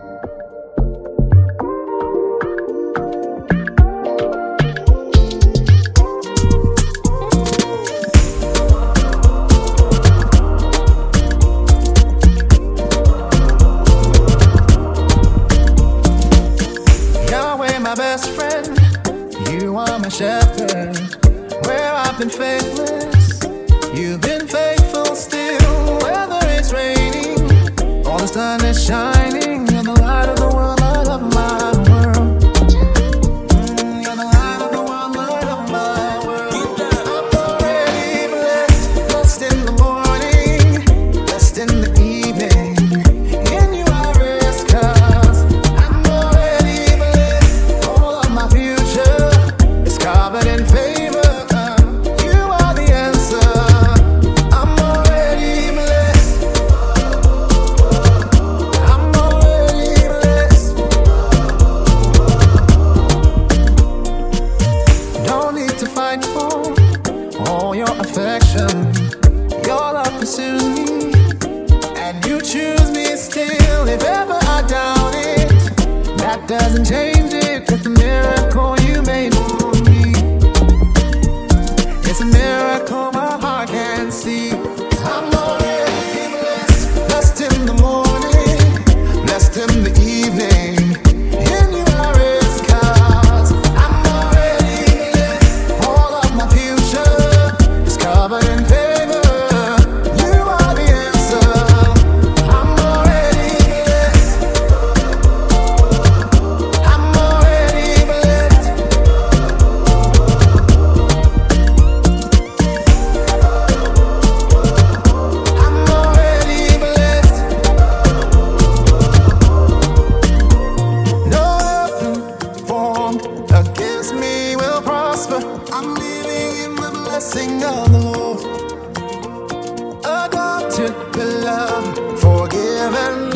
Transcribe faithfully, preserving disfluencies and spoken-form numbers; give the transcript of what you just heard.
My best friend, you are my shepherd. Where I've been faithless, you've been faithful still. Whether it's raining or the sun is shining, you're the light of the world, light of my world. Mm, you're the light of the world, light of my world. I'm already blessed, blessed in the morning, blessed in the evening. In you I rest, 'cause I'm already blessed. All of my future is covered in favor. You are the answer. I'm already blessed. I'm already blessed. Don't need to fight for all your affection. Your love pursues me, and you choose me still. If ever I doubt it, that doesn't change it. It's a miracle you made for me. It's a miracle my heart can see. I'm already blessed, blessed in the morning, blessed in the evening. In you I rest, 'cause I'm already blessed. All of my future is covered in favor. You are the answer. I'm already blessed. I'm already blessed. I'm already blessed. No weapon formed against me will prosper. I'm living in the blessing of the Lord. Adopted, beloved, forgiven.